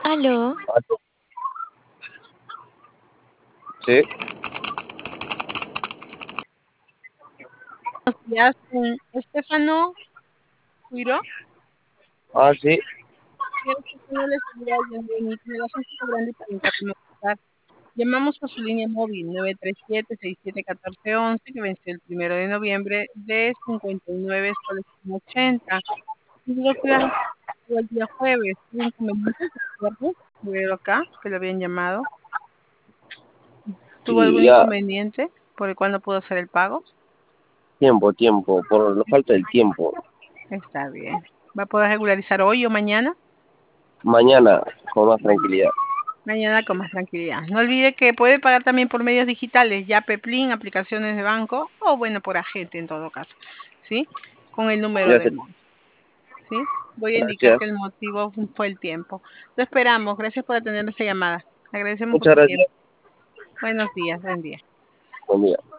Aló, Sí, días con Estefano Cuiro. sí, Quiero que no les ayude en mi generación está grande para interconectar. Llamamos por su línea móvil 937-671411 que venció el 1 de noviembre de 59 soles con 80. Y digo que iban el día jueves. ¿Tuvo inconveniente? ¿Recuerdo? Veo acá que lo habían llamado. ¿Tuvo algún sí, ya, inconveniente por el cual no pudo hacer el pago? tiempo, por la falta del tiempo. Está bien. ¿Va a poder regularizar hoy o mañana? Mañana, con más tranquilidad. Mañana con más tranquilidad. No olvide que puede pagar también por medios digitales, ya Peplin, aplicaciones de banco o bueno, por agente en todo caso, ¿sí? Con el número Ya de sé, móvil, ¿sí? Voy a indicar gracias. que el motivo fue el tiempo. Lo esperamos. Gracias por atender esta llamada. Agradecemos por Muchas su gracias. tiempo. Buenos días, buen día. Buen día.